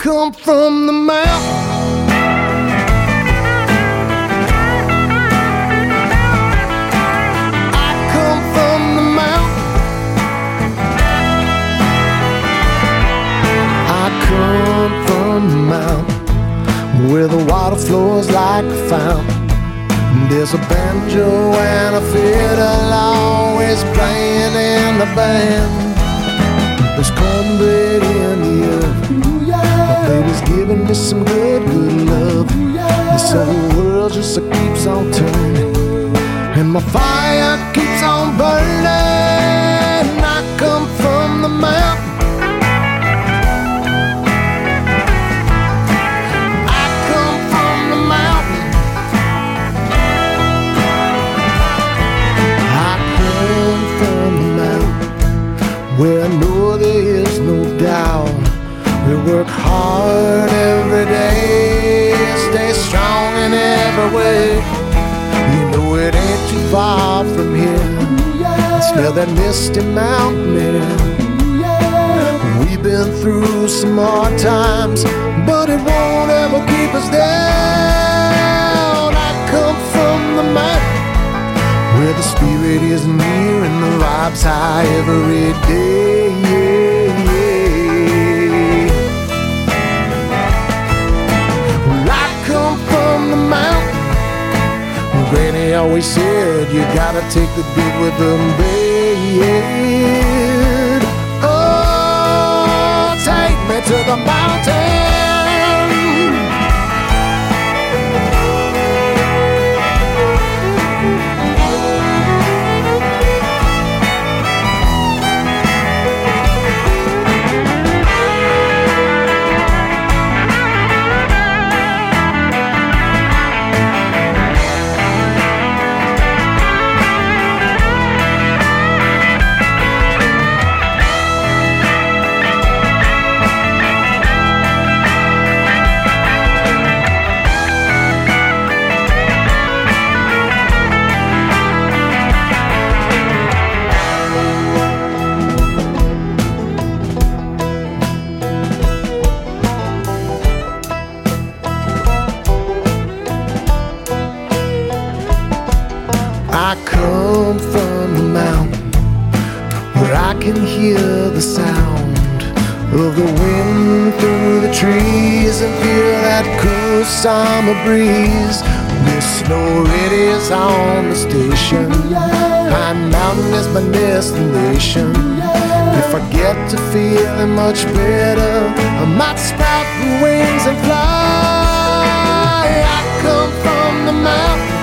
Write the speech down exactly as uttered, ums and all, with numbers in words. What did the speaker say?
come from the mountain. I come from the mountain. I come from the mountain where the water flows like a fountain. There's a banjo and a fiddle always playing in the band. There's cornbread in the oven. My baby's giving me some good, good love. This whole world just keeps on turning, and my fire keeps on burning. I come from the mountain. Where I know there is no doubt. We work hard every day, stay strong in every way. You know it ain't too far from here. Smell that misty mountain air. We've been through some hard times, but it won't ever keep us down. I come from the mountain where the spirit is near and the vibes high every day. Yeah, yeah. Well, I come from the mountain. Granny always said you gotta take the good with the bad. Oh, take me to the mountain. I come from the mountain where I can hear the sound of the wind through the trees and feel that cool summer breeze. Miss Snow Radio's on the station. Pine Mountain is my destination. If I get to feeling much better, I might sprout the wings and fly. I come from the mountain